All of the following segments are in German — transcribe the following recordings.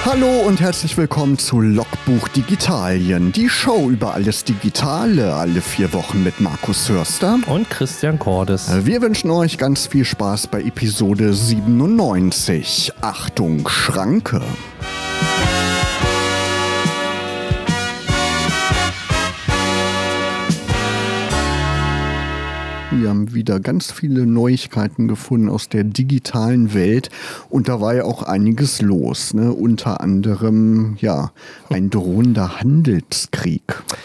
Hallo und herzlich willkommen zu Logbuch Digitalien, die Show über alles Digitale, alle 4 Wochen mit Markus Hörster und Christian Cordes. Wir wünschen euch ganz viel Spaß bei Episode 97. Achtung, Schranke! Wir haben wieder ganz viele Neuigkeiten gefunden aus der digitalen Welt und da war ja auch einiges los, ne? Unter anderem ein drohender Handelskrieg.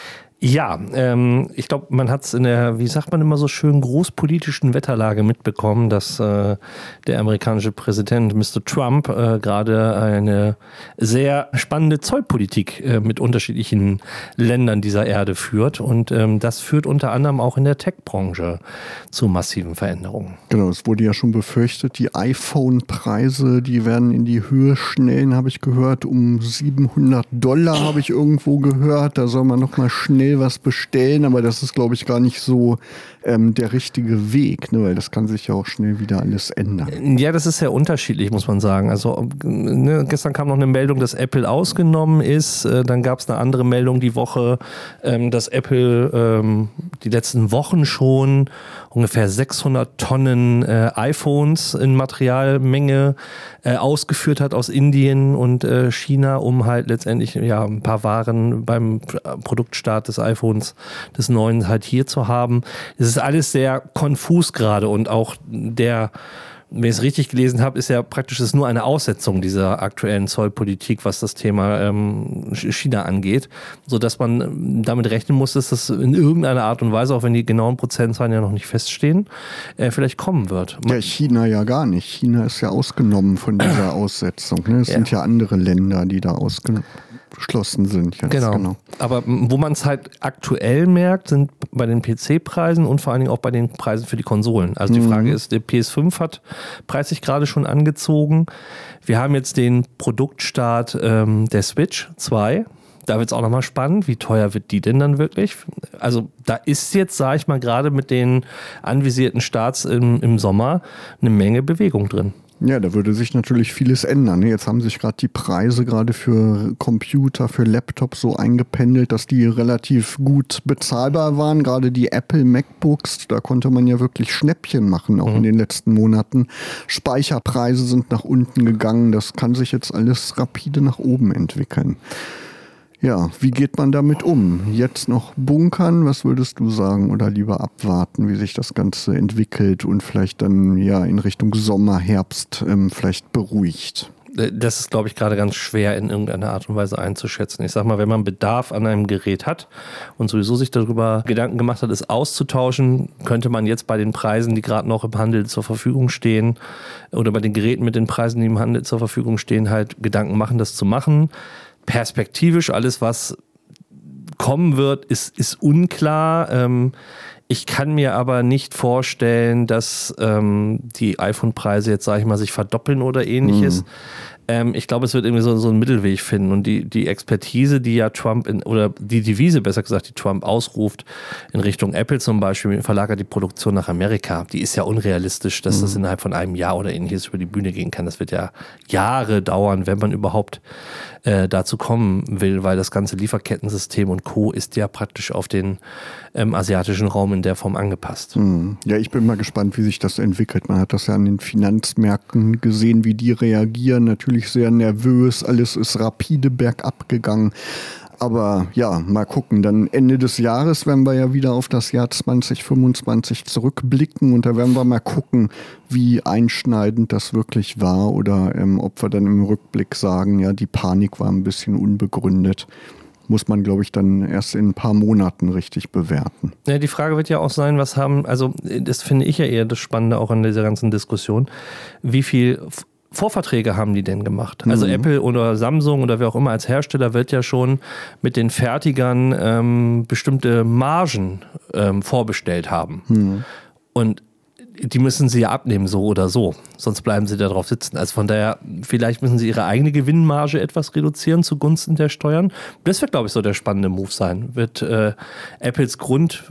Ja, ich glaube, man hat es in der, wie sagt man immer so schön, großpolitischen Wetterlage mitbekommen, dass der amerikanische Präsident Mr. Trump gerade eine sehr spannende Zollpolitik mit unterschiedlichen Ländern dieser Erde führt. Und das führt unter anderem auch in der Tech-Branche zu massiven Veränderungen. Genau, es wurde ja schon befürchtet, die iPhone-Preise, die werden in die Höhe schnellen, habe ich gehört, um $700 habe ich irgendwo gehört. Da soll man nochmal schnell was bestellen, aber das ist, glaube ich, gar nicht so der richtige Weg, ne? Weil das kann sich ja auch schnell wieder alles ändern. Ja, das ist sehr unterschiedlich, muss man sagen. Also gestern kam noch eine Meldung, dass Apple ausgenommen ist. Dann gab es eine andere Meldung die Woche, dass Apple die letzten Wochen schon ungefähr 600 Tonnen iPhones in Materialmenge ausgeführt hat aus Indien und China, um halt letztendlich ein paar Waren beim Produktstart des iPhones, des neuen, halt hier zu haben. Es ist alles sehr konfus gerade und auch wenn ich es richtig gelesen habe, ist ja praktisch ist nur eine Aussetzung dieser aktuellen Zollpolitik, was das Thema China angeht, sodass man damit rechnen muss, dass das in irgendeiner Art und Weise, auch wenn die genauen Prozentzahlen ja noch nicht feststehen, vielleicht kommen wird. Ja, China ja gar nicht. China ist ja ausgenommen von dieser Aussetzung. Ne? Es sind ja andere Länder, die da ausgeschlossen sind. Jetzt. Genau. Aber wo man es halt aktuell merkt, sind bei den PC-Preisen und vor allen Dingen auch bei den Preisen für die Konsolen. Also die Frage ist, der PS5 hat preislich gerade schon angezogen. Wir haben jetzt den Produktstart der Switch 2. Da wird es auch nochmal spannend. Wie teuer wird die denn dann wirklich? Also da ist jetzt, sage ich mal, gerade mit den anvisierten Starts im Sommer eine Menge Bewegung drin. Ja, da würde sich natürlich vieles ändern. Jetzt haben sich gerade die Preise gerade für Computer, für Laptops so eingependelt, dass die relativ gut bezahlbar waren. Gerade die Apple MacBooks, da konnte man ja wirklich Schnäppchen machen, auch in den letzten Monaten. Speicherpreise sind nach unten gegangen. Das kann sich jetzt alles rapide nach oben entwickeln. Ja, wie geht man damit um? Jetzt noch bunkern, was würdest du sagen? Oder lieber abwarten, wie sich das Ganze entwickelt und vielleicht dann in Richtung Sommer, Herbst vielleicht beruhigt? Das ist, glaube ich, gerade ganz schwer in irgendeiner Art und Weise einzuschätzen. Ich sag mal, wenn man Bedarf an einem Gerät hat und sowieso sich darüber Gedanken gemacht hat, es auszutauschen, könnte man jetzt bei den Preisen, die gerade noch im Handel zur Verfügung stehen, oder bei den Geräten mit den Preisen, die im Handel zur Verfügung stehen, halt Gedanken machen, das zu machen. Perspektivisch, alles, was kommen wird, ist unklar. Ich kann mir aber nicht vorstellen, dass die iPhone-Preise jetzt, sage ich mal, sich verdoppeln oder ähnliches. Ich glaube, es wird irgendwie so einen Mittelweg finden. Und die Expertise, die ja Trump, oder die Devise, besser gesagt, die Trump ausruft, in Richtung Apple zum Beispiel, verlagert die Produktion nach Amerika. Die ist ja unrealistisch, dass das innerhalb von einem Jahr oder ähnliches über die Bühne gehen kann. Das wird ja Jahre dauern, wenn man überhaupt dazu kommen will, weil das ganze Lieferkettensystem und Co. ist ja praktisch auf den asiatischen Raum in der Form angepasst. Ja, ich bin mal gespannt, wie sich das entwickelt. Man hat das ja an den Finanzmärkten gesehen, wie die reagieren. Natürlich sehr nervös, alles ist rapide bergab gegangen. Aber mal gucken, dann Ende des Jahres werden wir ja wieder auf das Jahr 2025 zurückblicken und da werden wir mal gucken, wie einschneidend das wirklich war oder ob wir dann im Rückblick sagen, die Panik war ein bisschen unbegründet. Muss man, glaube ich, dann erst in ein paar Monaten richtig bewerten. Ja, die Frage wird ja auch sein, das finde ich ja eher das Spannende auch an dieser ganzen Diskussion, wie viel Vorverträge haben die denn gemacht? Also Apple oder Samsung oder wer auch immer als Hersteller wird ja schon mit den Fertigern bestimmte Margen vorbestellt haben. Und die müssen sie ja abnehmen, so oder so. Sonst bleiben sie da drauf sitzen. Also von daher, vielleicht müssen sie ihre eigene Gewinnmarge etwas reduzieren zugunsten der Steuern. Das wird, glaube ich, so der spannende Move sein. Wird Apples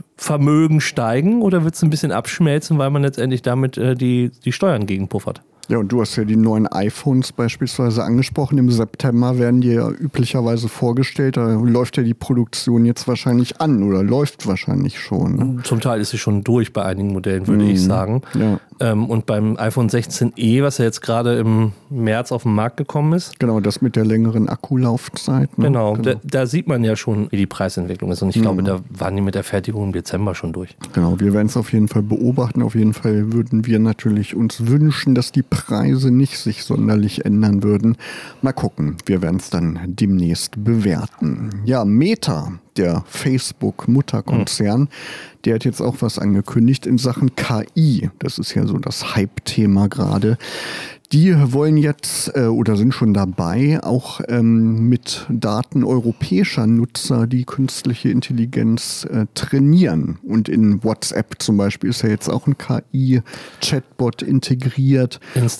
Grundvermögen steigen oder wird es ein bisschen abschmelzen, weil man letztendlich damit die Steuern gegenpuffert? Ja, und du hast ja die neuen iPhones beispielsweise angesprochen. Im September werden die ja üblicherweise vorgestellt. Da läuft ja die Produktion jetzt wahrscheinlich an oder läuft wahrscheinlich schon. Ne? Zum Teil ist sie schon durch bei einigen Modellen, würde ich sagen. Ja. Und beim iPhone 16e, was ja jetzt gerade im März auf den Markt gekommen ist. Genau, das mit der längeren Akkulaufzeit. Ne? Genau. Da sieht man ja schon, wie die Preisentwicklung ist. Und ich glaube, da waren die mit der Fertigung im Dezember schon durch. Genau, wir werden es auf jeden Fall beobachten. Auf jeden Fall würden wir natürlich uns wünschen, dass die Preise nicht sich sonderlich ändern würden. Mal gucken, wir werden es dann demnächst bewerten. Ja, Meta, der Facebook-Mutterkonzern, der hat jetzt auch was angekündigt in Sachen KI. Das ist ja so das Hype-Thema gerade. Die wollen jetzt oder sind schon dabei, auch mit Daten europäischer Nutzer die künstliche Intelligenz trainieren. Und in WhatsApp zum Beispiel ist ja jetzt auch ein KI-Chatbot integriert.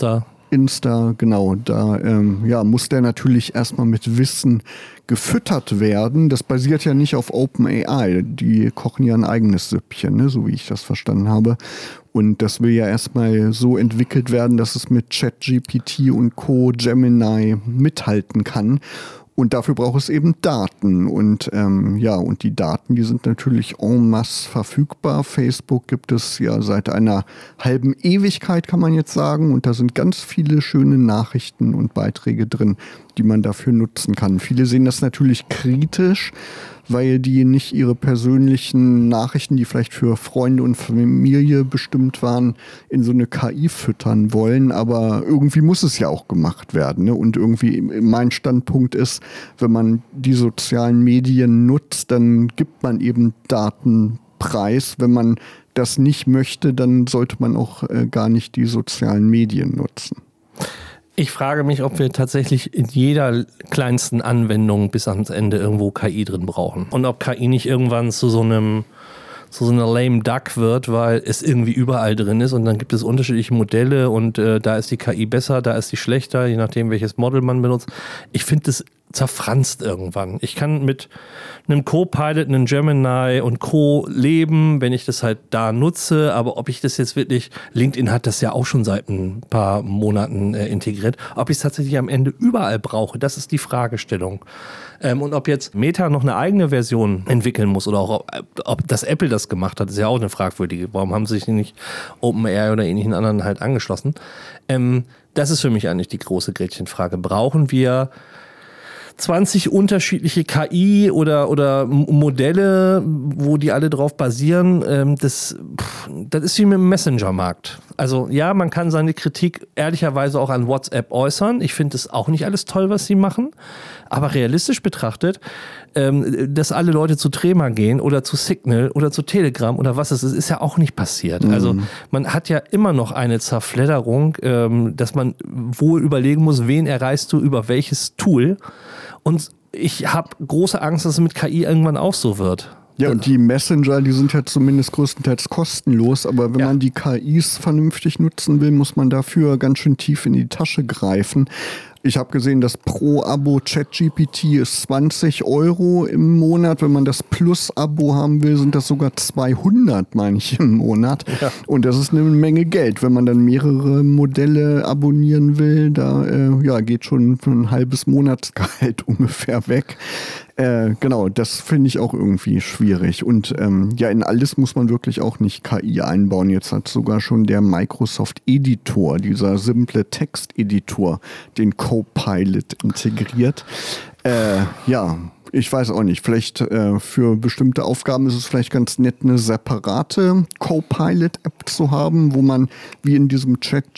Insta, genau, da muss der natürlich erstmal mit Wissen gefüttert werden. Das basiert ja nicht auf OpenAI, die kochen ja ein eigenes Süppchen, ne, so wie ich das verstanden habe. Und das will ja erstmal so entwickelt werden, dass es mit ChatGPT und Co. Gemini mithalten kann. Und dafür braucht es eben Daten. Und und die Daten, die sind natürlich en masse verfügbar. Facebook gibt es ja seit einer halben Ewigkeit, kann man jetzt sagen. Und da sind ganz viele schöne Nachrichten und Beiträge drin, die man dafür nutzen kann. Viele sehen das natürlich kritisch, weil die nicht ihre persönlichen Nachrichten, die vielleicht für Freunde und Familie bestimmt waren, in so eine KI füttern wollen. Aber irgendwie muss es ja auch gemacht werden. Ne? Und irgendwie mein Standpunkt ist, wenn man die sozialen Medien nutzt, dann gibt man eben Daten preis. Wenn man das nicht möchte, dann sollte man auch gar nicht die sozialen Medien nutzen. Ich frage mich, ob wir tatsächlich in jeder kleinsten Anwendung bis ans Ende irgendwo KI drin brauchen. Und ob KI nicht irgendwann zu so einer lame duck wird, weil es irgendwie überall drin ist und dann gibt es unterschiedliche Modelle und da ist die KI besser, da ist die schlechter, je nachdem welches Model man benutzt. Ich finde das zerfranst irgendwann. Ich kann mit einem Co-Pilot, einem Gemini und Co. leben, wenn ich das halt da nutze, aber ob ich das jetzt wirklich, LinkedIn hat das ja auch schon seit ein paar Monaten integriert, ob ich es tatsächlich am Ende überall brauche, das ist die Fragestellung. Und ob jetzt Meta noch eine eigene Version entwickeln muss oder auch ob das Apple das gemacht hat, ist ja auch eine fragwürdige. Warum haben sie sich nicht OpenAI oder ähnlichen anderen halt angeschlossen? Das ist für mich eigentlich die große Gretchenfrage. Brauchen wir 20 unterschiedliche KI oder Modelle, wo die alle drauf basieren, das ist wie mit dem Messenger-Markt. Also ja, man kann seine Kritik ehrlicherweise auch an WhatsApp äußern. Ich finde das auch nicht alles toll, was sie machen. Aber realistisch betrachtet, dass alle Leute zu Trema gehen oder zu Signal oder zu Telegram oder was es ist ja auch nicht passiert. Also man hat ja immer noch eine Zerfledderung, dass man wohl überlegen muss, wen erreichst du über welches Tool. Und ich habe große Angst, dass es mit KI irgendwann auch so wird. Ja, und die Messenger, die sind ja zumindest größtenteils kostenlos, aber wenn man die KIs vernünftig nutzen will, muss man dafür ganz schön tief in die Tasche greifen. Ich habe gesehen, das Pro-Abo ChatGPT ist 20 € im Monat. Wenn man das Plus-Abo haben will, sind das sogar 200, meine ich, im Monat. Ja. Und das ist eine Menge Geld. Wenn man dann mehrere Modelle abonnieren will, da geht schon ein halbes Monatsgehalt ungefähr weg. Genau, das finde ich auch irgendwie schwierig. Und in alles muss man wirklich auch nicht KI einbauen. Jetzt hat sogar schon der Microsoft Editor, dieser simple Texteditor, den Copilot integriert. Ich weiß auch nicht. Vielleicht für bestimmte Aufgaben ist es vielleicht ganz nett, eine separate Copilot-App zu haben, wo man wie in diesem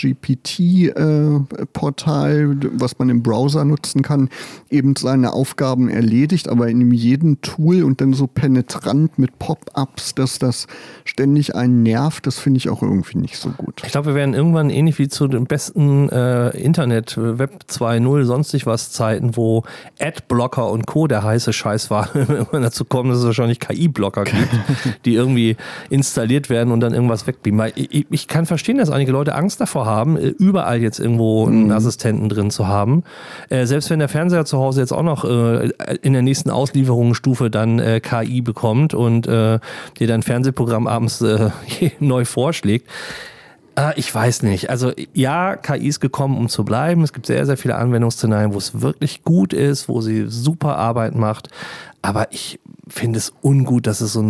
ChatGPT-Portal, was man im Browser nutzen kann, eben seine Aufgaben erledigt, aber in jedem Tool und dann so penetrant mit Pop-ups, dass das ständig einen nervt, das finde ich auch irgendwie nicht so gut. Ich glaube, wir werden irgendwann ähnlich wie zu den besten Internet, Web 2.0, sonstig was Zeiten, wo Adblocker und Co. der heiße Scheiß war, wenn man dazu kommt, dass es wahrscheinlich KI-Blocker gibt, die irgendwie installiert werden und dann irgendwas wegbeamen. Ich kann verstehen, dass einige Leute Angst davor haben, überall jetzt irgendwo einen Assistenten drin zu haben. Selbst wenn der Fernseher zu Hause jetzt auch noch in der nächsten Auslieferungsstufe dann KI bekommt und dir dein Fernsehprogramm abends neu vorschlägt. Ich weiß nicht. Also ja, KI ist gekommen, um zu bleiben. Es gibt sehr, sehr viele Anwendungsszenarien, wo es wirklich gut ist, wo sie super Arbeit macht. Aber ich finde es ungut, dass es so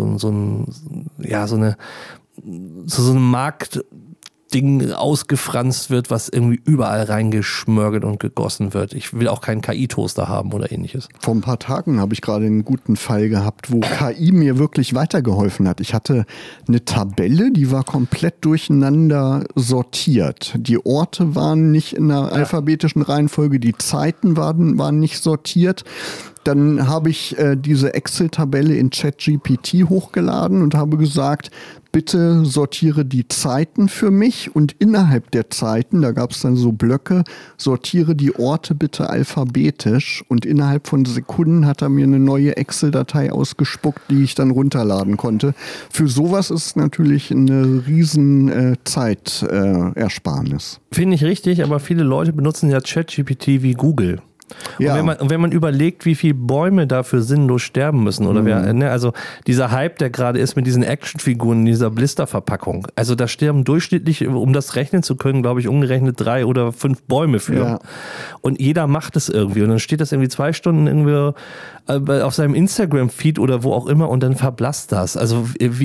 eine Marktding ausgefranst wird, was irgendwie überall reingeschmörgelt und gegossen wird. Ich will auch keinen KI-Toaster haben oder ähnliches. Vor ein paar Tagen habe ich gerade einen guten Fall gehabt, wo KI mir wirklich weitergeholfen hat. Ich hatte eine Tabelle, die war komplett durcheinander sortiert. Die Orte waren nicht in der alphabetischen Reihenfolge, die Zeiten waren nicht sortiert. Dann habe ich diese Excel-Tabelle in ChatGPT hochgeladen und habe gesagt, bitte sortiere die Zeiten für mich und innerhalb der Zeiten, da gab es dann so Blöcke, sortiere die Orte bitte alphabetisch und innerhalb von Sekunden hat er mir eine neue Excel-Datei ausgespuckt, die ich dann runterladen konnte. Für sowas ist es natürlich eine riesen Zeitersparnis. Finde ich richtig, aber viele Leute benutzen ja ChatGPT wie Google. Ja. Und wenn man überlegt, wie viele Bäume dafür sinnlos sterben müssen, oder also dieser Hype, der gerade ist mit diesen Actionfiguren in dieser Blisterverpackung, also da sterben durchschnittlich, um das rechnen zu können, glaube ich, umgerechnet 3 oder 5 Bäume für. Ja. Und jeder macht es irgendwie und dann steht das irgendwie 2 Stunden irgendwie auf seinem Instagram-Feed oder wo auch immer und dann verblasst das. Also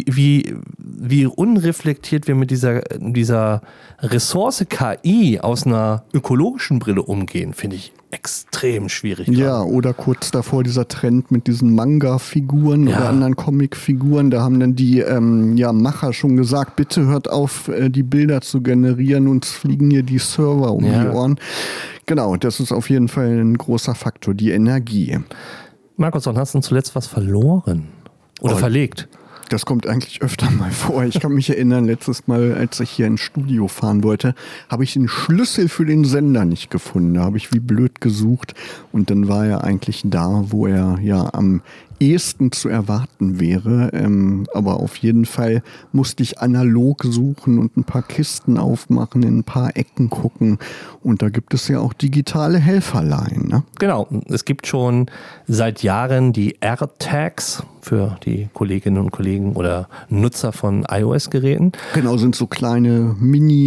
wie unreflektiert wir mit dieser Ressource KI aus einer ökologischen Brille umgehen, finde ich extrem schwierig. Ja, oder kurz davor dieser Trend mit diesen Manga-Figuren oder anderen Comic-Figuren, da haben dann die Macher schon gesagt, bitte hört auf, die Bilder zu generieren, uns fliegen hier die Server um die Ohren. Genau, das ist auf jeden Fall ein großer Faktor, die Energie. Markus, wann hast du zuletzt was verloren? Oder verlegt? Das kommt eigentlich öfter mal vor. Ich kann mich erinnern, letztes Mal, als ich hier ins Studio fahren wollte, habe ich den Schlüssel für den Sender nicht gefunden. Da habe ich wie blöd gesucht und dann war er eigentlich da, wo er ja am ehesten zu erwarten wäre. Aber auf jeden Fall musste ich analog suchen und ein paar Kisten aufmachen, in ein paar Ecken gucken. Und da gibt es ja auch digitale Helferlein. Ne? Genau, es gibt schon seit Jahren die AirTags für die Kolleginnen und Kollegen oder Nutzer von iOS-Geräten. Genau, sind so kleine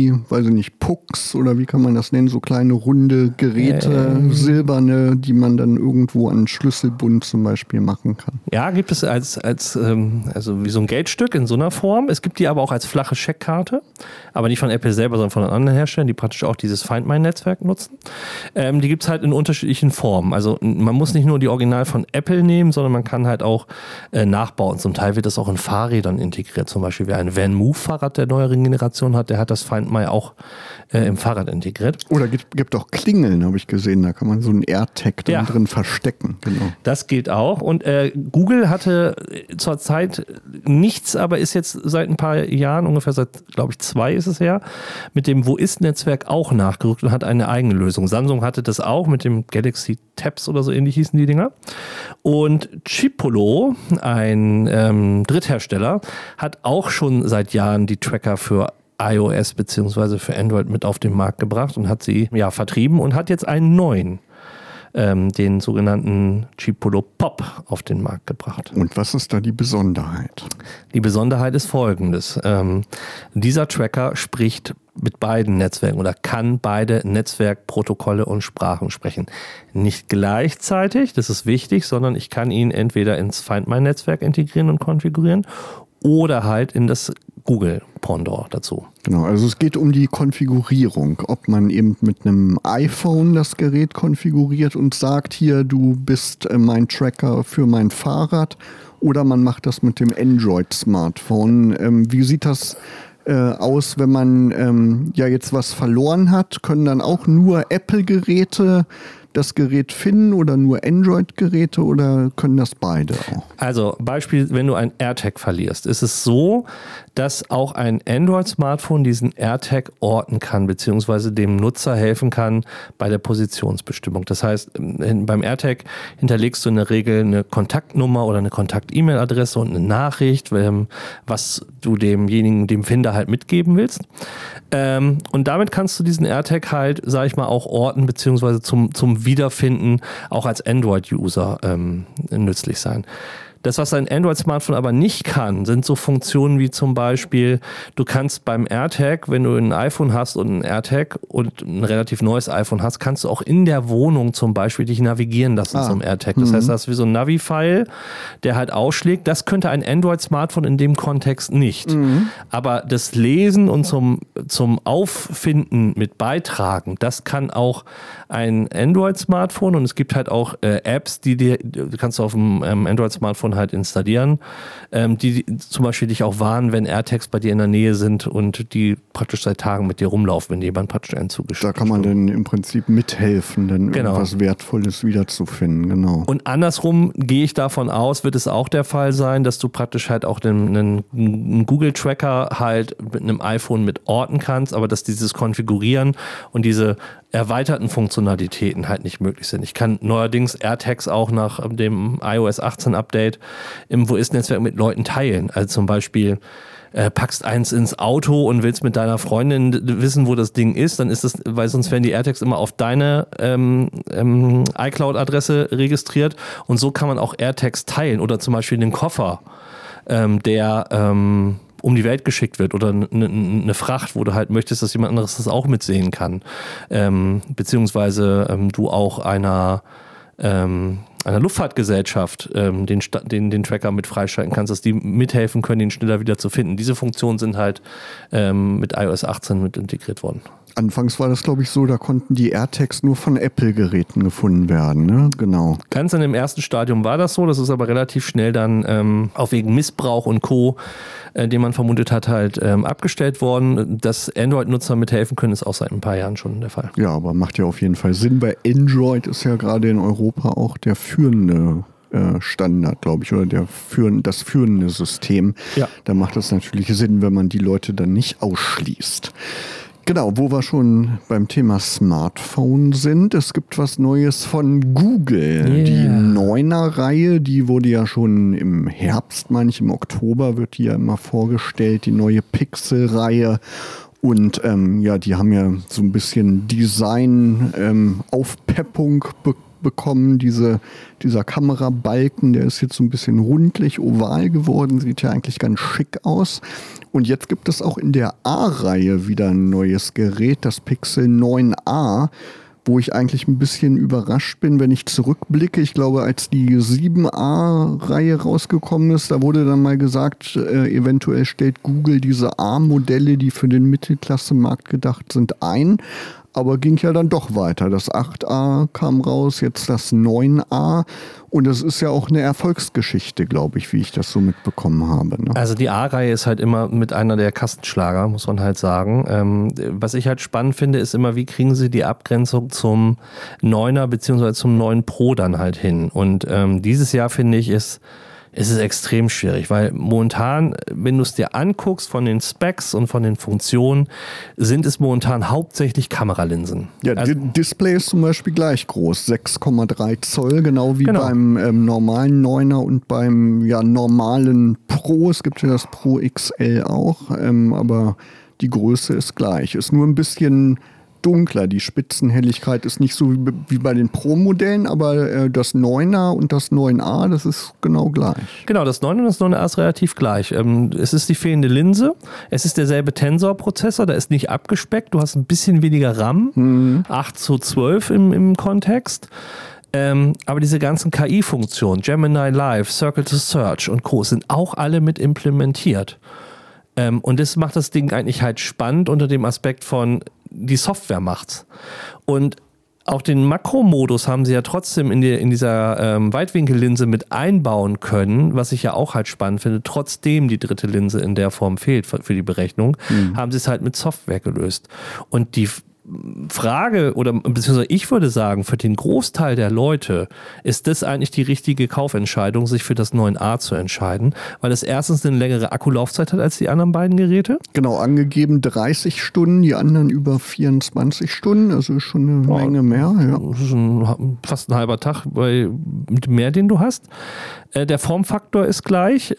Pucks oder wie kann man das nennen, so kleine runde Geräte, silberne, die man dann irgendwo an Schlüsselbund zum Beispiel machen kann. Ja, gibt es also wie so ein Geldstück in so einer Form. Es gibt die aber auch als flache Scheckkarte, aber nicht von Apple selber, sondern von anderen Herstellern, die praktisch auch dieses Find My-Netzwerk nutzen. Die gibt es halt in unterschiedlichen Formen. Also man muss nicht nur die Original von Apple nehmen, sondern man kann halt auch nachbauen. Zum Teil wird das auch in Fahrrädern integriert. Zum Beispiel wer ein VanMoof-Fahrrad der neueren Generation hat, der hat das Find My auch im Fahrrad integriert. Oder gibt auch Klingeln, habe ich gesehen. Da kann man so einen AirTag drin verstecken. Genau. Das geht auch. Und Google hatte zurzeit nichts, aber ist jetzt seit ein paar Jahren, ungefähr seit, glaube ich, 2 ist es her, mit dem Wo ist-Netzwerk auch nachgerückt und hat eine eigene Lösung. Samsung hatte das auch mit dem Galaxy Tabs oder so ähnlich hießen die Dinger. Und Chipolo, ein Dritthersteller, hat auch schon seit Jahren die Tracker für iOS bzw. für Android mit auf den Markt gebracht und hat sie vertrieben und hat jetzt einen neuen, den sogenannten Chipolo Pop auf den Markt gebracht. Und was ist da die Besonderheit? Die Besonderheit ist folgendes. Dieser Tracker spricht mit beiden Netzwerken oder kann beide Netzwerkprotokolle und Sprachen sprechen. Nicht gleichzeitig, das ist wichtig, sondern ich kann ihn entweder ins Find My-Netzwerk integrieren und konfigurieren oder halt in das Google-Pendant dazu. Genau, also es geht um die Konfigurierung, ob man eben mit einem iPhone das Gerät konfiguriert und sagt, hier, du bist mein Tracker für mein Fahrrad, oder man macht das mit dem Android-Smartphone. Wie sieht das aus, wenn man jetzt was verloren hat? Können dann auch nur Apple-Geräte das Gerät finden oder nur Android-Geräte oder können das beide auch? Also Beispiel, wenn du ein AirTag verlierst, ist es so, dass auch ein Android-Smartphone diesen AirTag orten kann, beziehungsweise dem Nutzer helfen kann bei der Positionsbestimmung. Das heißt, beim AirTag hinterlegst du in der Regel eine Kontaktnummer oder eine Kontakt-E-Mail-Adresse und eine Nachricht, was du dem Finder halt mitgeben willst. Und damit kannst du diesen AirTag halt, sag ich mal, auch orten, beziehungsweise zum Wiederfinden auch als Android-User nützlich sein. Das, was ein Android-Smartphone aber nicht kann, sind so Funktionen wie zum Beispiel, du kannst beim AirTag, wenn du ein iPhone hast und ein AirTag und ein relativ neues iPhone hast, kannst du auch in der Wohnung zum Beispiel dich navigieren lassen zum AirTag. Das heißt, das ist wie so ein Navi-File, der halt ausschlägt. Das könnte ein Android-Smartphone in dem Kontext nicht. Aber das Lesen und zum Auffinden mit beitragen, das kann auch ein Android-Smartphone, und es gibt halt auch Apps, die kannst du auf dem Android-Smartphone halt installieren, die zum Beispiel dich auch warnen, wenn AirTags bei dir in der Nähe sind und die praktisch seit Tagen mit dir rumlaufen, wenn jemand praktisch einen zugeschickt hat. Da kann man dann im Prinzip mithelfen, dann irgendwas Wertvolles wiederzufinden, genau. Und andersrum gehe ich davon aus, wird es auch der Fall sein, dass du praktisch halt auch einen Google-Tracker halt mit einem iPhone mit orten kannst, aber dass dieses Konfigurieren und diese erweiterten Funktionalitäten halt nicht möglich sind. Ich kann neuerdings AirTags auch nach dem iOS 18 Update im Wo-ist-Netzwerk mit Leuten teilen. Also zum Beispiel packst eins ins Auto und willst mit deiner Freundin wissen, wo das Ding ist, dann ist das, weil sonst werden die AirTags immer auf deine iCloud-Adresse registriert, und so kann man auch AirTags teilen oder zum Beispiel den Koffer, der um die Welt geschickt wird, oder eine Fracht, wo du halt möchtest, dass jemand anderes das auch mitsehen kann. Beziehungsweise du auch einer Luftfahrtgesellschaft den Tracker mit freischalten kannst, dass die mithelfen können, den schneller wieder zu finden. Diese Funktionen sind halt mit iOS 18 mit integriert worden. Anfangs war das, glaube ich, so, da konnten die AirTags nur von Apple-Geräten gefunden werden, ne? Genau. Ganz in dem ersten Stadium war das so, das ist aber relativ schnell dann auch wegen Missbrauch und Co., den man vermutet hat, halt abgestellt worden. Dass Android-Nutzer mithelfen können, ist auch seit ein paar Jahren schon der Fall. Ja, aber macht ja auf jeden Fall Sinn. Bei Android ist ja gerade in Europa auch der führende Standard, glaube ich, oder das führende System. Ja. Da macht es natürlich Sinn, wenn man die Leute dann nicht ausschließt. Genau, wo wir schon beim Thema Smartphone sind, es gibt was Neues von Google. Yeah. Die 9er-Reihe, die wurde ja schon im Herbst, meine ich, im Oktober wird die ja immer vorgestellt, die neue Pixel-Reihe. Und die haben ja so ein bisschen Design-Aufpeppung bekommen. Dieser Kamerabalken, der ist jetzt so ein bisschen rundlich, oval geworden, sieht ja eigentlich ganz schick aus. Und jetzt gibt es auch in der A-Reihe wieder ein neues Gerät, das Pixel 9a, wo ich eigentlich ein bisschen überrascht bin, wenn ich zurückblicke. Ich glaube, als die 7a-Reihe rausgekommen ist, da wurde dann mal gesagt, eventuell stellt Google diese A-Modelle, die für den Mittelklasse-Markt gedacht sind, ein. Aber ging ja dann doch weiter. Das 8a kam raus, jetzt das 9a. Und das ist ja auch eine Erfolgsgeschichte, glaube ich, wie ich das so mitbekommen habe. Ne? Also die A-Reihe ist halt immer mit einer der Kassenschlager, muss man halt sagen. Was ich halt spannend finde, ist immer, wie kriegen sie die Abgrenzung zum 9er bzw. zum 9 Pro dann halt hin. Und dieses Jahr, finde ich, ist es extrem schwierig, weil momentan, wenn du es dir anguckst von den Specs und von den Funktionen, sind es momentan hauptsächlich Kameralinsen. Ja, also, Display ist zum Beispiel gleich groß, 6,3 Zoll, genau wie beim normalen 9er und beim normalen Pro. Es gibt ja das Pro XL auch, aber die Größe ist gleich. Ist nur ein bisschen dunkler. Die Spitzenhelligkeit ist nicht so wie bei den Pro-Modellen, aber das 9er und das 9a, das ist genau gleich. Genau, das 9er und das 9a ist relativ gleich. Es ist die fehlende Linse, es ist derselbe Tensor-Prozessor, der ist nicht abgespeckt, du hast ein bisschen weniger RAM, 8:12 im Kontext. Aber diese ganzen KI-Funktionen, Gemini Live, Circle to Search und Co. sind auch alle mit implementiert. Und das macht das Ding eigentlich halt spannend unter dem Aspekt von, die Software macht's. Und auch den Makromodus haben sie ja trotzdem in dieser Weitwinkellinse mit einbauen können, was ich ja auch halt spannend finde. Trotzdem die dritte Linse in der Form fehlt für die Berechnung, haben sie es halt mit Software gelöst. Und die Frage, oder beziehungsweise ich würde sagen, für den Großteil der Leute ist das eigentlich die richtige Kaufentscheidung, sich für das 9a zu entscheiden, weil es erstens eine längere Akkulaufzeit hat als die anderen beiden Geräte. Genau, angegeben 30 Stunden, die anderen über 24 Stunden, also schon eine Menge mehr. Ja. Das ist fast ein halber Tag mit mehr, den du hast. Der Formfaktor ist gleich.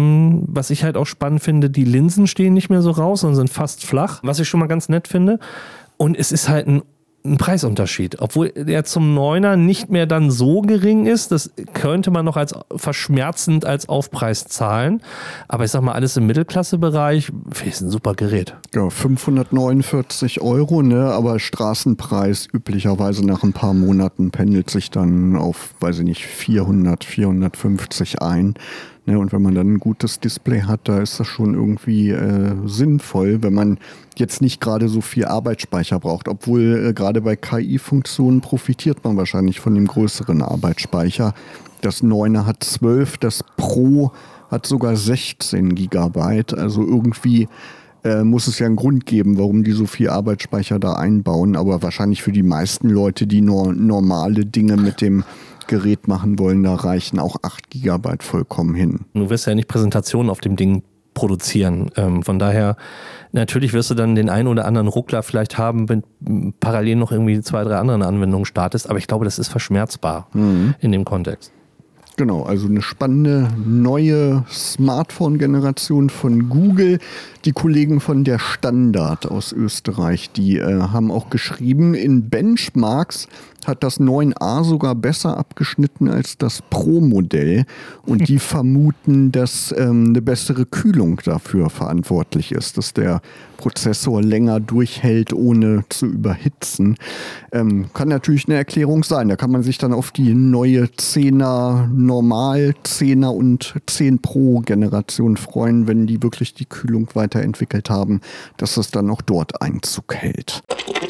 Was ich halt auch spannend finde, die Linsen stehen nicht mehr so raus, sondern sind fast flach, was ich schon mal ganz nett finde. Und es ist halt ein ein Preisunterschied, obwohl der zum 9er nicht mehr dann so gering ist. Das könnte man noch als verschmerzend als Aufpreis zahlen. Aber ich sag mal, alles im Mittelklassebereich ist ein super Gerät. Ja, 549 €, ne? Aber Straßenpreis üblicherweise nach ein paar Monaten pendelt sich dann auf, weiß ich nicht, 400, 450 ein. Ne, und wenn man dann ein gutes Display hat, da ist das schon irgendwie sinnvoll, wenn man jetzt nicht gerade so viel Arbeitsspeicher braucht. Obwohl gerade bei KI-Funktionen profitiert man wahrscheinlich von dem größeren Arbeitsspeicher. Das 9er hat 12, das Pro hat sogar 16 Gigabyte. Also irgendwie muss es ja einen Grund geben, warum die so viel Arbeitsspeicher da einbauen. Aber wahrscheinlich für die meisten Leute, die nur normale Dinge mit dem Gerät machen wollen, da reichen auch 8 Gigabyte vollkommen hin. Du wirst ja nicht Präsentationen auf dem Ding produzieren. Von daher, natürlich wirst du dann den einen oder anderen Ruckler vielleicht haben, wenn parallel noch irgendwie 2, 3 andere Anwendungen startest. Aber ich glaube, das ist verschmerzbar in dem Kontext. Genau, also eine spannende neue Smartphone-Generation von Google. Die Kollegen von der Standard aus Österreich, die haben auch geschrieben, in Benchmarks hat das 9a sogar besser abgeschnitten als das Pro-Modell. Und die vermuten, dass eine bessere Kühlung dafür verantwortlich ist, dass der Prozessor länger durchhält, ohne zu überhitzen. Kann natürlich eine Erklärung sein. Da kann man sich dann auf die neue 10er Normal, 10er und 10 Pro Generation freuen, wenn die wirklich die Kühlung weiterentwickelt haben, dass es dann auch dort Einzug hält.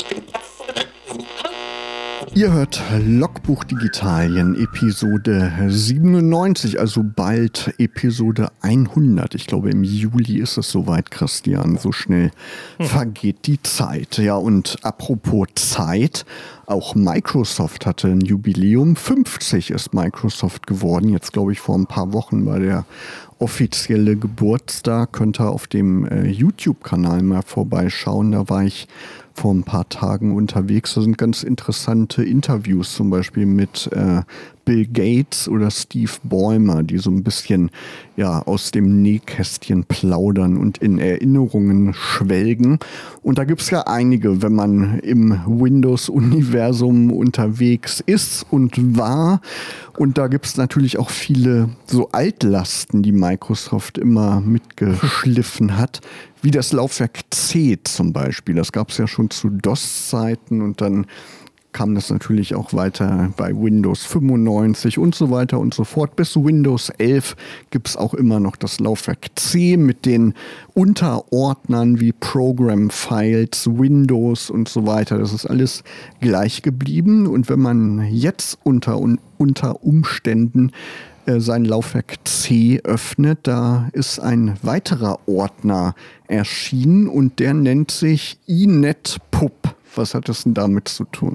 Ihr hört Logbuch Digitalien, Episode 97, also bald Episode 100. Ich glaube, im Juli ist es soweit, Christian. So schnell vergeht die Zeit. Ja, und apropos Zeit, auch Microsoft hatte ein Jubiläum. 50 ist Microsoft geworden. Jetzt, glaube ich, vor ein paar Wochen war der offizielle Geburtstag. Könnt ihr auf dem YouTube-Kanal mal vorbeischauen. Da war ich vor ein paar Tagen unterwegs. Da sind ganz interessante Interviews, zum Beispiel mit Bill Gates oder Steve Ballmer, die so ein bisschen aus dem Nähkästchen plaudern und in Erinnerungen schwelgen. Und da gibt es ja einige, wenn man im Windows-Universum unterwegs ist und war. Und da gibt es natürlich auch viele so Altlasten, die Microsoft immer mitgeschliffen hat, wie das Laufwerk C zum Beispiel. Das gab es ja schon zu DOS-Zeiten und dann kam das natürlich auch weiter bei Windows 95 und so weiter und so fort. Bis Windows 11 gibt es auch immer noch das Laufwerk C mit den Unterordnern wie Program Files, Windows und so weiter. Das ist alles gleich geblieben. Und wenn man jetzt unter Umständen sein Laufwerk C öffnet, da ist ein weiterer Ordner erschienen und der nennt sich iNetPub. Was hat das denn damit zu tun?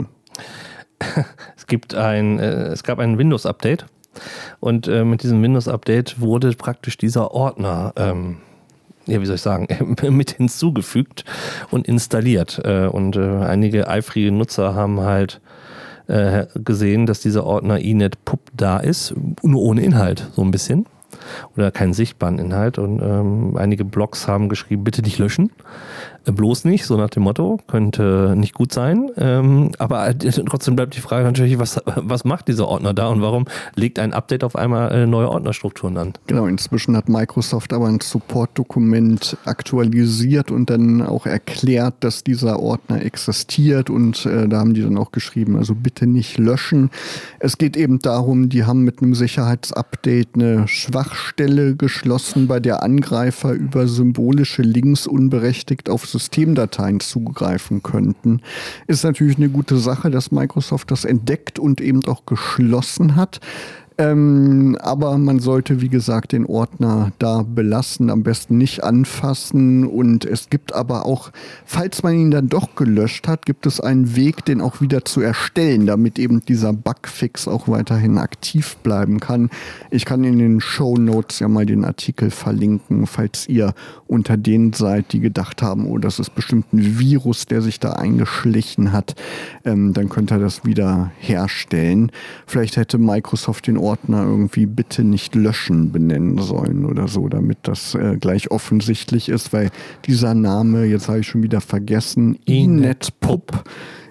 Es gab ein Windows-Update und mit diesem Windows-Update wurde praktisch dieser Ordner, mit hinzugefügt und installiert. Und einige eifrige Nutzer haben halt gesehen, dass dieser Ordner iNetPub da ist, nur ohne Inhalt, so ein bisschen. Oder keinen sichtbaren Inhalt. Und einige Blogs haben geschrieben, bitte nicht löschen. Bloß nicht, so nach dem Motto, könnte nicht gut sein. Aber trotzdem bleibt die Frage natürlich, was macht dieser Ordner da und warum legt ein Update auf einmal neue Ordnerstrukturen an? Genau, inzwischen hat Microsoft aber ein Support-Dokument aktualisiert und dann auch erklärt, dass dieser Ordner existiert und da haben die dann auch geschrieben, also bitte nicht löschen. Es geht eben darum, die haben mit einem Sicherheitsupdate eine Schwachstelle geschlossen, bei der Angreifer über symbolische Links unberechtigt auf Systemdateien zugreifen könnten. Ist natürlich eine gute Sache, dass Microsoft das entdeckt und eben auch geschlossen hat. Aber man sollte, wie gesagt, den Ordner da belassen, am besten nicht anfassen. Und es gibt aber auch, falls man ihn dann doch gelöscht hat, gibt es einen Weg, den auch wieder zu erstellen, damit eben dieser Bugfix auch weiterhin aktiv bleiben kann. Ich kann in den Shownotes ja mal den Artikel verlinken, falls ihr unter denen seid, die gedacht haben, oh, das ist bestimmt ein Virus, der sich da eingeschlichen hat. Dann könnt ihr das wieder herstellen. Vielleicht hätte Microsoft den Ordner irgendwie bitte nicht löschen benennen sollen oder so, damit das gleich offensichtlich ist, weil dieser Name, jetzt habe ich schon wieder vergessen, iNetPub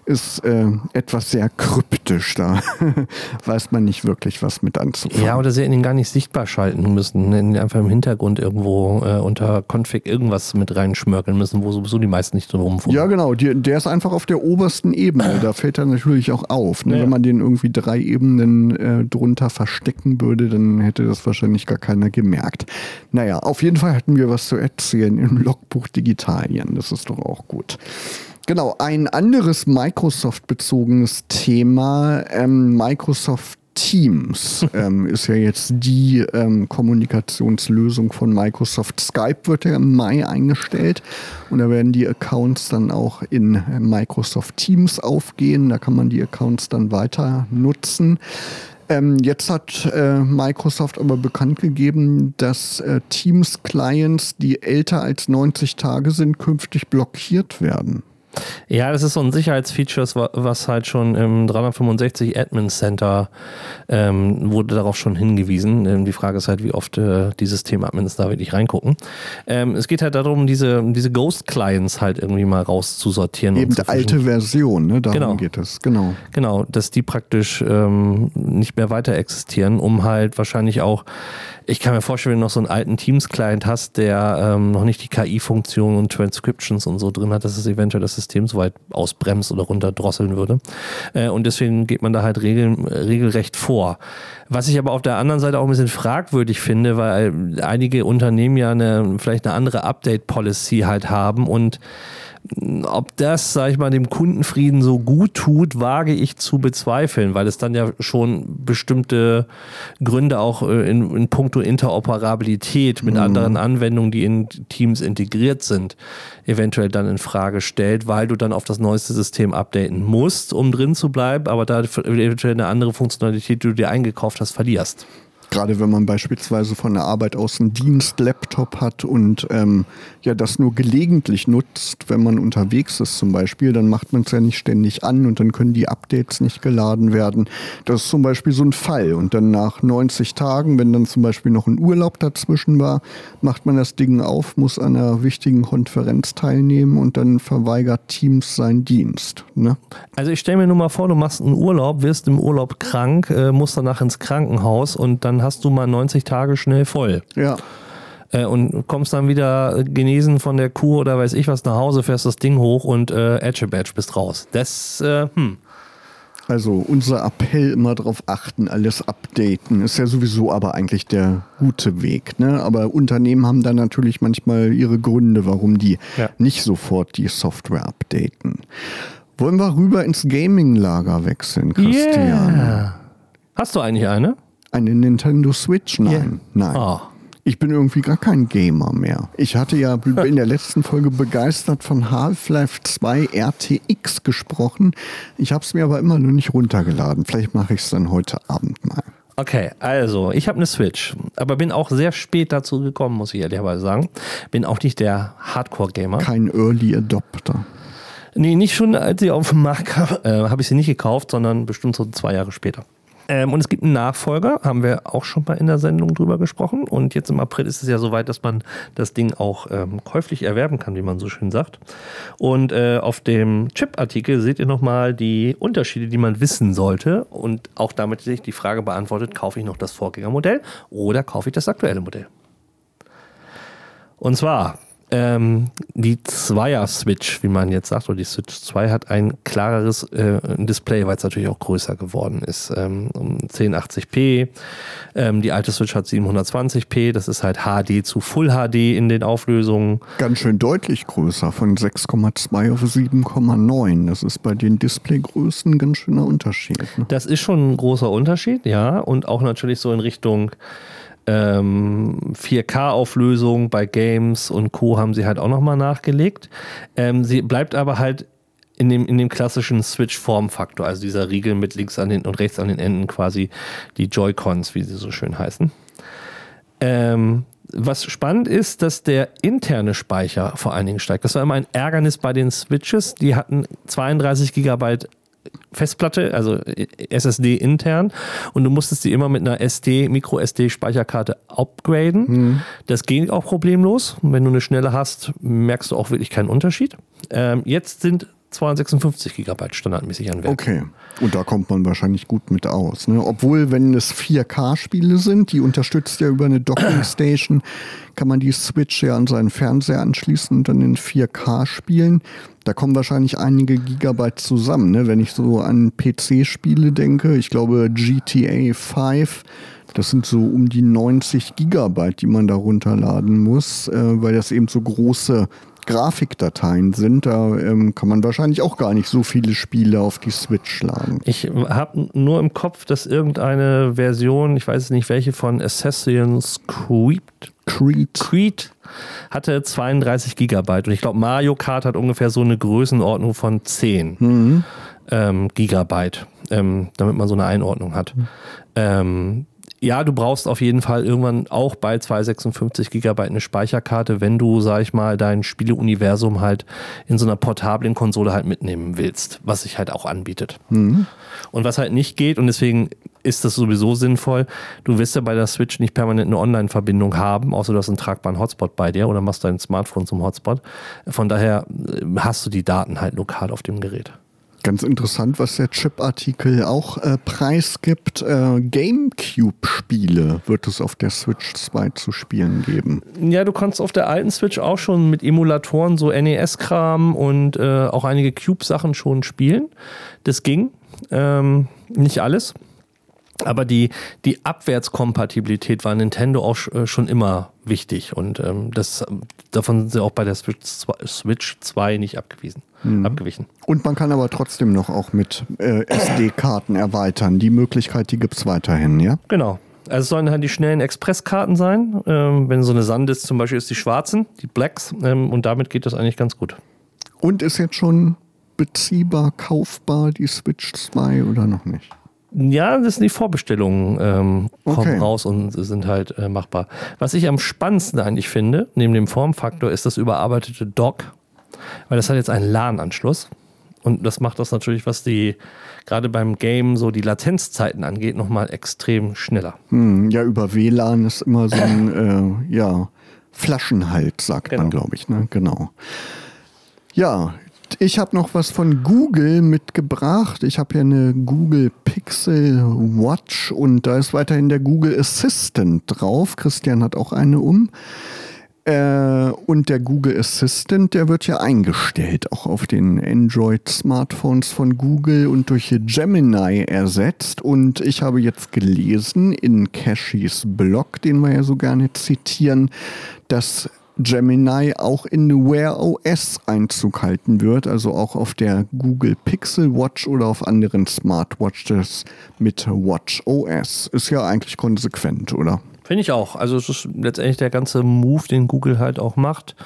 ist etwas sehr kryptisch. Da weiß man nicht wirklich, was mit anzufangen. Ja, oder sie hätten ihn gar nicht sichtbar schalten müssen. Hätten ihn einfach im Hintergrund irgendwo unter Config irgendwas mit reinschmörkeln müssen, wo sowieso die meisten nicht drin rumfunken. Ja, genau. Der ist einfach auf der obersten Ebene. Da fällt er natürlich auch auf. Ne? Ja. Wenn man den irgendwie 3 Ebenen drunter verstecken würde, dann hätte das wahrscheinlich gar keiner gemerkt. Naja, auf jeden Fall hatten wir was zu erzählen im Logbuch Digitalien. Das ist doch auch gut. Genau, ein anderes Microsoft-bezogenes Thema, Microsoft Teams ist ja jetzt die Kommunikationslösung von Microsoft. Skype wird ja im Mai eingestellt und da werden die Accounts dann auch in Microsoft Teams aufgehen. Da kann man die Accounts dann weiter nutzen. Jetzt hat Microsoft aber bekannt gegeben, dass Teams-Clients, die älter als 90 Tage sind, künftig blockiert werden. Ja, das ist so ein Sicherheitsfeature, was halt schon im 365 Admin Center wurde darauf schon hingewiesen. Die Frage ist halt, wie oft die Systemadmins da wirklich reingucken. Es geht halt darum, diese Ghost-Clients halt irgendwie mal rauszusortieren. Eben die alte Version, ne? Darum geht es, genau. Genau, dass die praktisch nicht mehr weiter existieren, um halt wahrscheinlich auch, ich kann mir vorstellen, wenn du noch so einen alten Teams-Client hast, der noch nicht die KI-Funktion und Transcriptions und so drin hat, dass es eventuell das System so weit ausbremst oder runterdrosseln würde. Und deswegen geht man da halt regelrecht vor. Was ich aber auf der anderen Seite auch ein bisschen fragwürdig finde, weil einige Unternehmen ja vielleicht eine andere Update-Policy halt haben und ob das, sag ich mal, dem Kundenfrieden so gut tut, wage ich zu bezweifeln, weil es dann ja schon bestimmte Gründe auch in puncto Interoperabilität mit anderen Anwendungen, die in Teams integriert sind, eventuell dann in Frage stellt, weil du dann auf das neueste System updaten musst, um drin zu bleiben, aber da eventuell eine andere Funktionalität, die du dir eingekauft hast, verlierst. Gerade wenn man beispielsweise von der Arbeit aus einen Dienst-Laptop hat und das nur gelegentlich nutzt, wenn man unterwegs ist zum Beispiel, dann macht man es ja nicht ständig an und dann können die Updates nicht geladen werden. Das ist zum Beispiel so ein Fall. Und dann nach 90 Tagen, wenn dann zum Beispiel noch ein Urlaub dazwischen war, macht man das Ding auf, muss an einer wichtigen Konferenz teilnehmen und dann verweigert Teams seinen Dienst. Ne? Also ich stelle mir nur mal vor, du machst einen Urlaub, wirst im Urlaub krank, musst danach ins Krankenhaus und dann hast du mal 90 Tage schnell voll. Ja. Und kommst dann wieder genesen von der Kur oder weiß ich was nach Hause, fährst das Ding hoch und Edge-Badge bist raus. Also unser Appell, immer darauf achten, alles updaten, ist ja sowieso aber eigentlich der gute Weg. Ne? Aber Unternehmen haben dann natürlich manchmal ihre Gründe, warum die nicht sofort die Software updaten. Wollen wir rüber ins Gaming-Lager wechseln, Christian? Yeah. Hast du eigentlich eine? Eine Nintendo Switch? Nein. Yeah. Nein. Oh. Ich bin irgendwie gar kein Gamer mehr. Ich hatte ja in der letzten Folge begeistert von Half-Life 2 RTX gesprochen. Ich habe es mir aber immer noch nicht runtergeladen. Vielleicht mache ich es dann heute Abend mal. Okay, also ich habe eine Switch, aber bin auch sehr spät dazu gekommen, muss ich ehrlicherweise sagen. Bin auch nicht der Hardcore-Gamer. Kein Early Adopter. Nee, nicht schon, als sie auf dem Markt kam, habe ich sie nicht gekauft, sondern bestimmt so 2 Jahre später. Und es gibt einen Nachfolger, haben wir auch schon mal in der Sendung drüber gesprochen. Und jetzt im April ist es ja soweit, dass man das Ding auch käuflich erwerben kann, wie man so schön sagt. Und auf dem Chip-Artikel seht ihr nochmal die Unterschiede, die man wissen sollte. Und auch damit sich die Frage beantwortet, kaufe ich noch das Vorgängermodell oder kaufe ich das aktuelle Modell? Und zwar die Zweier-Switch, wie man jetzt sagt, oder die Switch 2 hat ein klareres Display, weil es natürlich auch größer geworden ist. Um 1080p. Die alte Switch hat 720p. Das ist halt HD zu Full HD in den Auflösungen. Ganz schön deutlich größer, von 6,2 auf 7,9. Das ist bei den Displaygrößen ein ganz schöner Unterschied. Ne? Das ist schon ein großer Unterschied, ja. Und auch natürlich so in Richtung 4K-Auflösung bei Games und Co. haben sie halt auch nochmal nachgelegt. Sie bleibt aber halt in dem klassischen Switch-Formfaktor, also dieser Riegel mit links an den und rechts an den Enden quasi die Joy-Cons, wie sie so schön heißen. Was spannend ist, dass der interne Speicher vor allen Dingen steigt. Das war immer ein Ärgernis bei den Switches. Die hatten 32 GB Festplatte, also SSD intern, und du musstest sie immer mit einer Micro-SD-Speicherkarte upgraden. Das ging auch problemlos. Wenn du eine schnelle hast, merkst du auch wirklich keinen Unterschied. Jetzt sind 256 GB standardmäßig an Wert. Okay, und da kommt man wahrscheinlich gut mit aus. Ne? Obwohl, wenn es 4K-Spiele sind, die unterstützt ja über eine Docking-Station, kann man die Switch ja an seinen Fernseher anschließen und dann in 4K spielen. Da kommen wahrscheinlich einige Gigabyte zusammen. Ne? Wenn ich so an PC-Spiele denke, ich glaube GTA 5, das sind so um die 90 Gigabyte, die man da runterladen muss, weil das eben so große Grafikdateien sind. Da kann man wahrscheinlich auch gar nicht so viele Spiele auf die Switch laden. Ich habe nur im Kopf, dass irgendeine Version, ich weiß nicht welche, von Assassin's Creed hatte 32 Gigabyte. Und ich glaube, Mario Kart hat ungefähr so eine Größenordnung von 10 Gigabyte, damit man so eine Einordnung hat. Ja, du brauchst auf jeden Fall irgendwann auch bei 256 Gigabyte eine Speicherkarte, wenn du, sag ich mal, dein Spieleuniversum halt in so einer portablen Konsole halt mitnehmen willst, was sich halt auch anbietet. Und was halt nicht geht, und deswegen ist das sowieso sinnvoll, du wirst ja bei der Switch nicht permanent eine Online-Verbindung haben, außer du hast einen tragbaren Hotspot bei dir oder machst dein Smartphone zum Hotspot. Von daher hast du die Daten halt lokal auf dem Gerät. Ganz interessant, was der Chip-Artikel auch preisgibt. GameCube-Spiele wird es auf der Switch 2 zu spielen geben. Ja, du kannst auf der alten Switch auch schon mit Emulatoren so NES-Kram und auch einige Cube-Sachen schon spielen. Das ging. Nicht alles. Aber die Abwärtskompatibilität war Nintendo auch schon immer wichtig. Und davon sind sie auch bei der Switch 2 nicht abgewichen. Und man kann aber trotzdem noch auch mit SD-Karten erweitern. Die Möglichkeit, die gibt es weiterhin, ja? Genau. Also es sollen halt die schnellen Expresskarten sein. Wenn so eine SanDisk zum Beispiel ist, die schwarzen, die Blacks. Und damit geht das eigentlich ganz gut. Und ist jetzt schon beziehbar, kaufbar, die Switch 2 oder noch nicht? Ja, das sind die Vorbestellungen, kommen raus und sind halt machbar. Was ich am spannendsten eigentlich finde, neben dem Formfaktor, ist das überarbeitete Dock, weil das hat jetzt einen LAN-Anschluss und das macht das natürlich, was die gerade beim Game so die Latenzzeiten angeht, nochmal extrem schneller. Ja, über WLAN ist immer so ein Flaschenhals, sagt man, glaube ich. Ne? Genau. Ja, ich habe noch was von Google mitgebracht. Ich habe ja eine Google Pixel Watch und da ist weiterhin der Google Assistant drauf. Christian hat auch eine um. Und der Google Assistant, der wird ja eingestellt, auch auf den Android-Smartphones von Google und durch Gemini ersetzt. Und ich habe jetzt gelesen in Cashys Blog, den wir ja so gerne zitieren, dass Gemini auch in Wear OS Einzug halten wird, also auch auf der Google Pixel Watch oder auf anderen Smartwatches mit Watch OS. Ist ja eigentlich konsequent, oder? Finde ich auch. Also es ist letztendlich der ganze Move, den Google halt auch macht,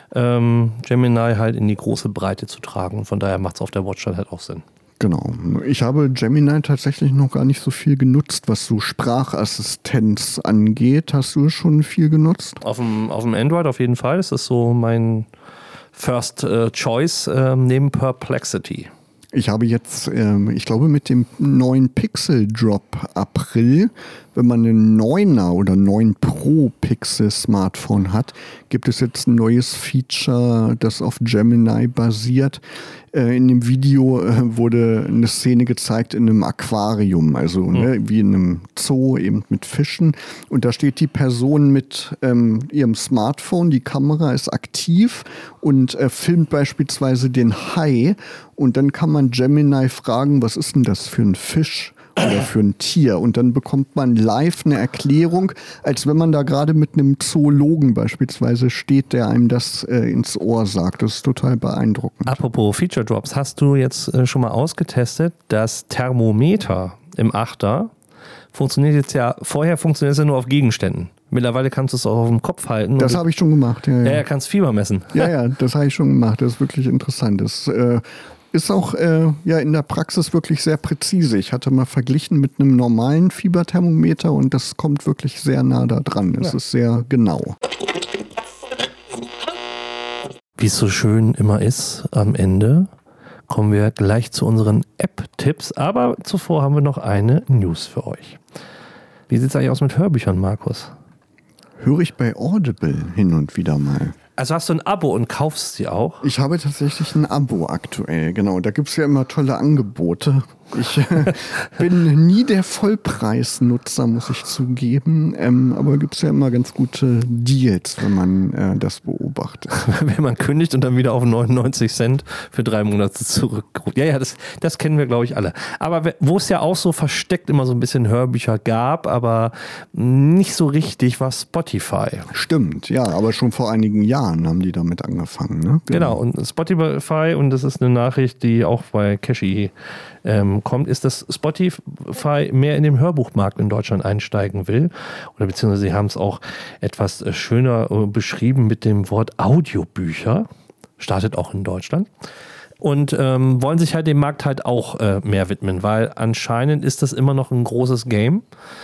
Gemini halt in die große Breite zu tragen. Und von daher macht es auf der Watch halt auch Sinn. Genau. Ich habe Gemini tatsächlich noch gar nicht so viel genutzt, was so Sprachassistenz angeht. Hast du schon viel genutzt? Auf dem Android auf jeden Fall. Das ist so mein First Choice neben Perplexity. Ich habe jetzt, ich glaube mit dem neuen Pixel Drop April, wenn man einen 9er oder 9 Pro Pixel Smartphone hat, gibt es jetzt ein neues Feature, das auf Gemini basiert. In dem Video wurde eine Szene gezeigt in einem Aquarium, also wie in einem Zoo, eben mit Fischen. Und da steht die Person mit ihrem Smartphone, die Kamera ist aktiv und filmt beispielsweise den Hai. Und dann kann man Gemini fragen, was ist denn das für ein Fisch? Oder für ein Tier. Und dann bekommt man live eine Erklärung, als wenn man da gerade mit einem Zoologen beispielsweise steht, der einem das ins Ohr sagt. Das ist total beeindruckend. Apropos Feature Drops, hast du jetzt schon mal ausgetestet, das Thermometer im 8er funktioniert jetzt ja, vorher funktioniert es ja nur auf Gegenständen. Mittlerweile kannst du es auch auf dem Kopf halten. Das habe ich schon gemacht, ja. Ja, kannst Fieber messen. Ja, das habe ich schon gemacht. Das ist wirklich interessant. Das ist auch in der Praxis wirklich sehr präzise. Ich hatte mal verglichen mit einem normalen Fieberthermometer und das kommt wirklich sehr nah da dran. Es ist sehr genau. Wie es so schön immer ist, am Ende kommen wir gleich zu unseren App-Tipps. Aber zuvor haben wir noch eine News für euch. Wie sieht es eigentlich aus mit Hörbüchern, Markus? Höre ich bei Audible hin und wieder mal. Also hast du ein Abo und kaufst sie auch? Ich habe tatsächlich ein Abo aktuell, genau. Da gibt es ja immer tolle Angebote. Ich bin nie der Vollpreisnutzer, muss ich zugeben. Aber gibt es ja immer ganz gute Deals, wenn man das beobachtet. Wenn man kündigt und dann wieder auf 99 Cent für 3 Monate zurückruft. Ja, das kennen wir, glaube ich, alle. Aber wo es ja auch so versteckt immer so ein bisschen Hörbücher gab, aber nicht so richtig, war Spotify. Stimmt, ja, aber schon vor einigen Jahren haben die damit angefangen. Ne? Genau, und Spotify, und das ist eine Nachricht, die auch bei Cashy kommt, ist, dass Spotify mehr in den Hörbuchmarkt in Deutschland einsteigen will. Oder beziehungsweise sie haben es auch etwas schöner beschrieben mit dem Wort Audiobücher. Startet auch in Deutschland. Und wollen sich halt dem Markt halt auch mehr widmen, weil anscheinend ist das immer noch ein großes Game.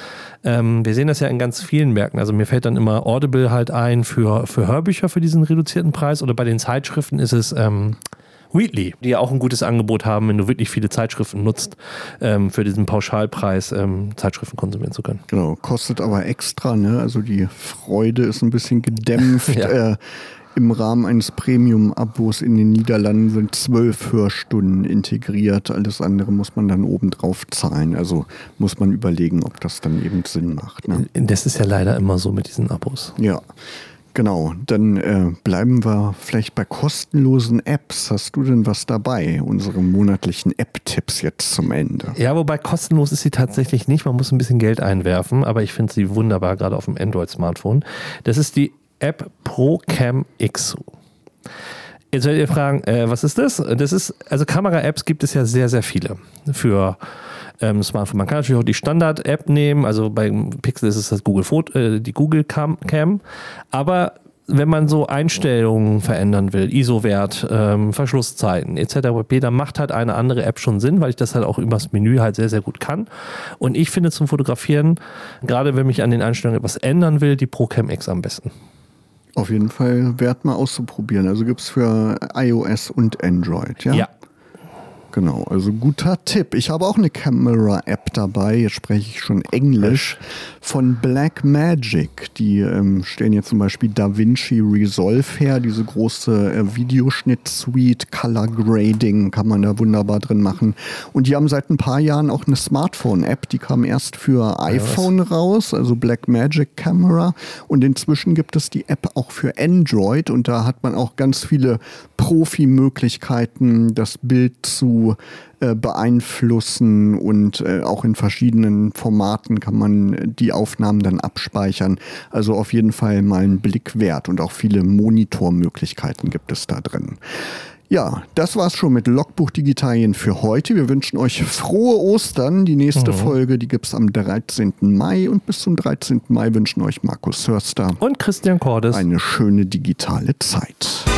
Wir sehen das ja in ganz vielen Märkten. Also mir fällt dann immer Audible halt ein für Hörbücher für diesen reduzierten Preis. Oder bei den Zeitschriften ist es Readly, die ja auch ein gutes Angebot haben, wenn du wirklich viele Zeitschriften nutzt, für diesen Pauschalpreis Zeitschriften konsumieren zu können. Genau, kostet aber extra, ne? Also die Freude ist ein bisschen gedämpft. Ja. Im Rahmen eines Premium-Abos in den Niederlanden sind 12 Hörstunden integriert. Alles andere muss man dann obendrauf zahlen. Also muss man überlegen, ob das dann eben Sinn macht. Ne? Das ist ja leider immer so mit diesen Abos. Ja. Genau, dann bleiben wir vielleicht bei kostenlosen Apps. Hast du denn was dabei? Unsere monatlichen App-Tipps jetzt zum Ende. Ja, wobei kostenlos ist sie tatsächlich nicht. Man muss ein bisschen Geld einwerfen, aber ich finde sie wunderbar, gerade auf dem Android-Smartphone. Das ist die App ProCam X. Jetzt werdet ihr fragen, was ist das? Das ist, also Kamera-Apps gibt es ja sehr, sehr viele für Smartphone. Man kann natürlich auch die Standard-App nehmen, also bei Pixel ist es das die Google Cam, aber wenn man so Einstellungen verändern will, ISO-Wert, Verschlusszeiten etc., dann macht halt eine andere App schon Sinn, weil ich das halt auch übers Menü halt sehr, sehr gut kann. Und ich finde zum Fotografieren, gerade wenn ich an den Einstellungen etwas ändern will, die ProCam X am besten. Auf jeden Fall wert mal auszuprobieren. Also gibt es für iOS und Android, ja? Ja. Genau, also guter Tipp. Ich habe auch eine Camera-App dabei, jetzt spreche ich schon Englisch, von Blackmagic. Die stellen jetzt zum Beispiel DaVinci Resolve her, diese große Videoschnitt-Suite, Color Grading kann man da wunderbar drin machen. Und die haben seit ein paar Jahren auch eine Smartphone-App, die kam erst für iPhone raus, also Blackmagic Camera. Und inzwischen gibt es die App auch für Android und da hat man auch ganz viele Profi-Möglichkeiten, das Bild zu beeinflussen und auch in verschiedenen Formaten kann man die Aufnahmen dann abspeichern. Also auf jeden Fall mal einen Blick wert und auch viele Monitormöglichkeiten gibt es da drin. Ja, das war's schon mit Logbuch Digitalien für heute. Wir wünschen euch frohe Ostern. Die nächste Folge, die gibt's am 13. Mai und bis zum 13. Mai wünschen euch Markus Hörster und Christian Cordes eine schöne digitale Zeit.